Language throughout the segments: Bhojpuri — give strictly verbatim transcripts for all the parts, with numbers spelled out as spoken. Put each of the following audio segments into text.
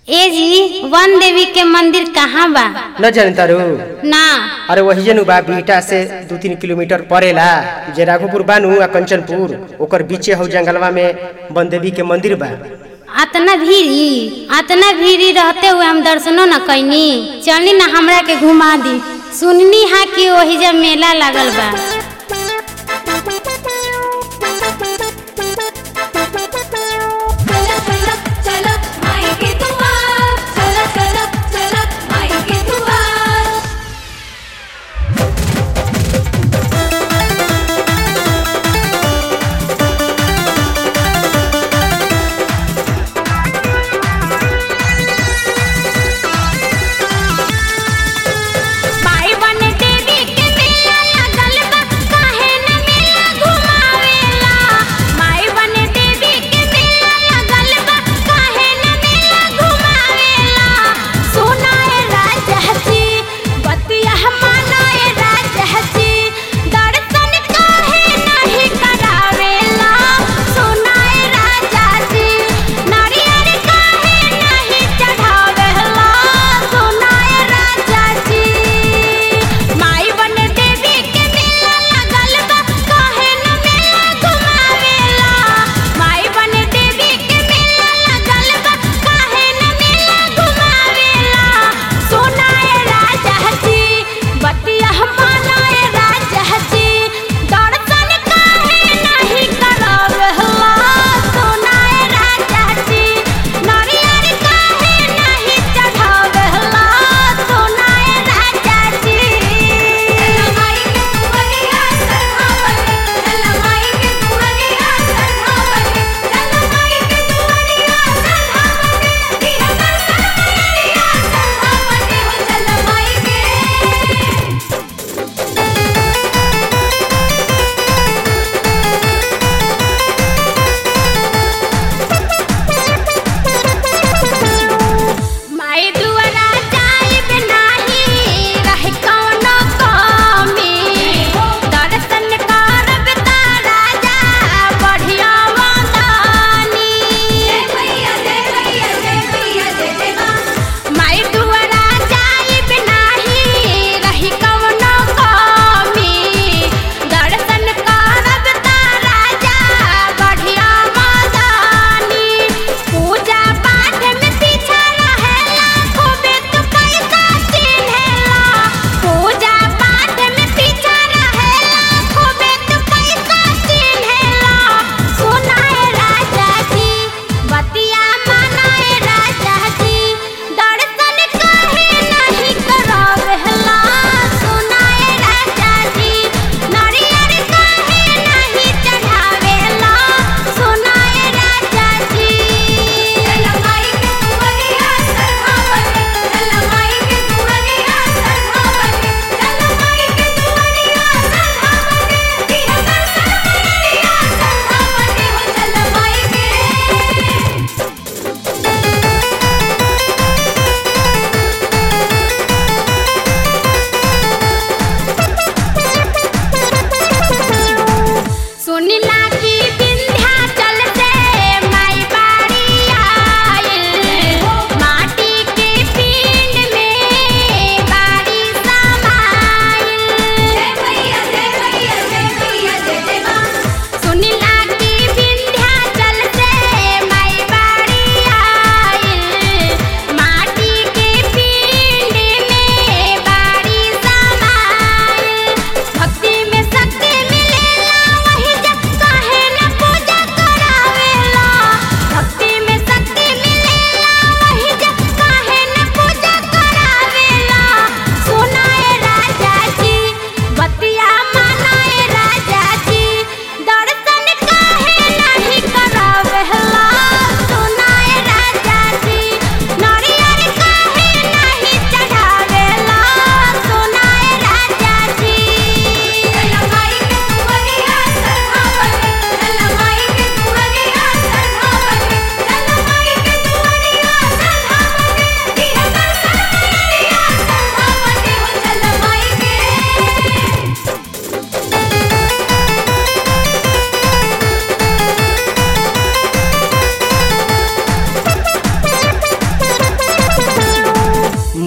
ए जी वन देवी के मंदिर कहाँ बा? न जानता रू? ना। अरे वही जनु बा बीटा से दो तीन किलोमीटर पड़ेला। जे राघोपुर बानू आ कंचनपुर ओकर बीचे हौ जंगलवा में वन देवी के मंदिर बा। अतना भीड़ी अतना भीड़ी रहते हुए हम दर्शनो न कैनी। चली ना हमरा के घुमा दी। सुननी है कि वही जब मेला लागल बा।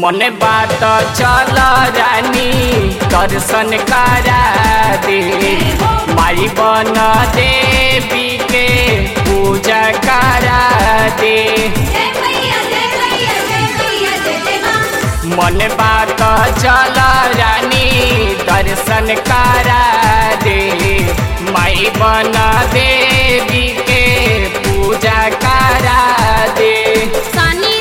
मन बात चल रानी दर्शन करा दे माई बन देवी के पूजा करा दे। मन बात चल रानी दर्शन करा दे माई बन देवी के पूजा करा दे। सानी